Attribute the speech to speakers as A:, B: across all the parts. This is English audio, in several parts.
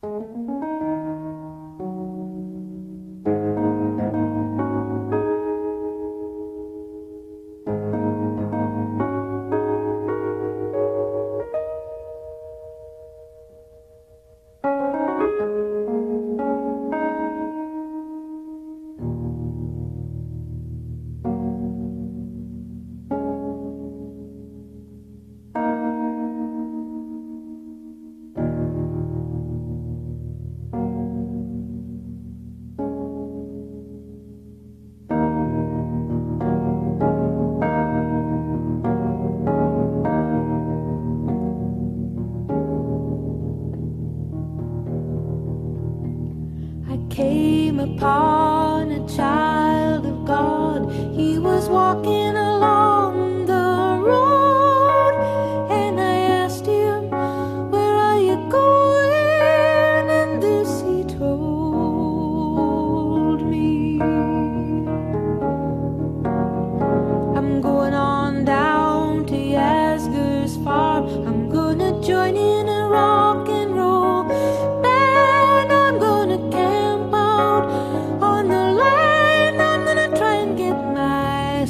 A: Came upon a child of God. He was walking along the road, and I asked him, "Where are you going?" And this he told me: "I'm going on down to Yasgur's farm. I'm gonna join in a rock and roll band. I'm gonna camp out on the land. I'm gonna try and get my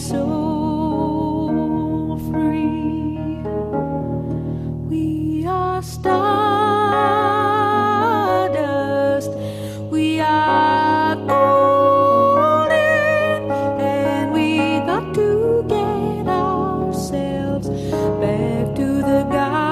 A: soul free. We are stardust. We are golden, and we got to get ourselves back to the garden."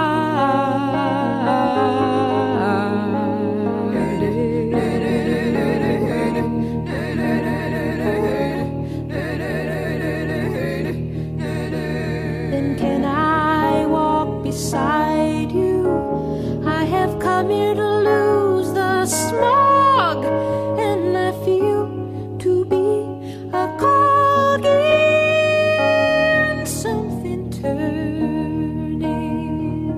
A: Then can I walk beside you? I have come here to lose the smog, and I feel to be a cog in something turning.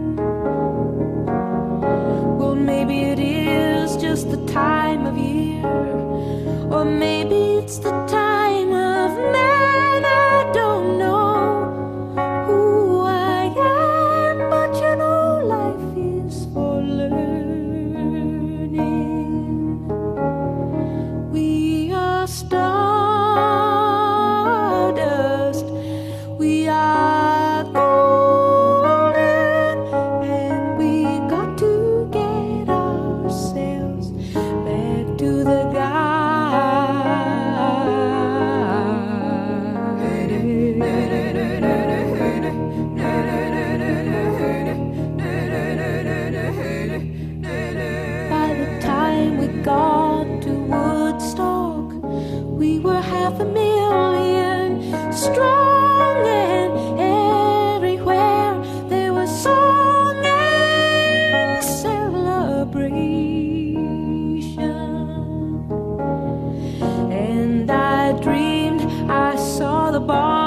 A: Well, maybe it is just the time of year, or maybe it's the time of man. I don't know who I am, but you know life is for learning. We are stardust. We are golden, and we got to get ourselves back to the By the time we got to Woodstock, we were 500,000 strong, and everywhere there was song and celebration. And I dreamed I saw the bar